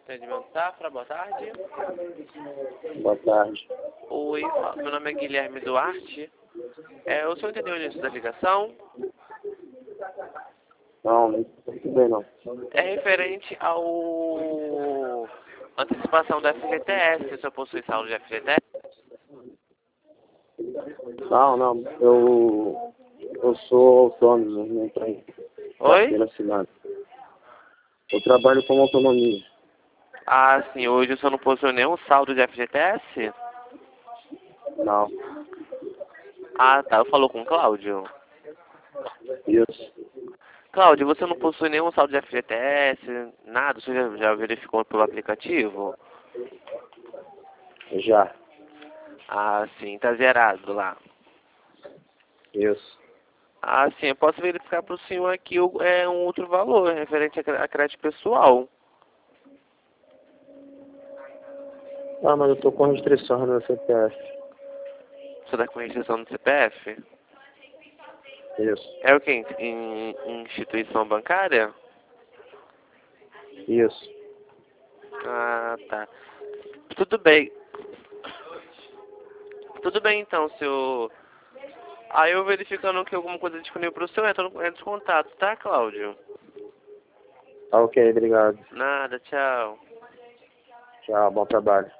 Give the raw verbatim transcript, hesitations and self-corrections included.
Atendimento Safra, boa tarde. Boa tarde. Oi, meu nome é Guilherme Duarte. É, o senhor entendeu o início da ligação? Não, não entendi bem não. É referente ao antecipação da F G T S. O senhor possui saldo de F G T S? Não, não, eu, eu sou autônomo, não tenho Oi? carteira assinada. Eu trabalho com autonomia. Ah, sim. Hoje o senhor não possui nenhum saldo de F G T S? Não, Ah, tá. Falou com o Cláudio. isso, Cláudio, você não possui nenhum saldo de F G T S, nada? Você já, já verificou pelo aplicativo? já, Ah, sim. Tá zerado lá. isso. Ah, sim. Eu posso verificar para o senhor aqui o- é um outro valor referente a, cre- a crédito pessoal. Ah, mas eu tô com restrição no meu C P F. Você está com restrição no C P F? Isso, É o que? Em, em instituição bancária? isso. Ah, tá. Tudo bem. Tudo bem então, senhor. Aí eu verificando que alguma coisa é disponível para o senhor, entra no entra em contato, tá, Cláudio? Tá ok, obrigado. Nada, tchau. Tchau, bom trabalho.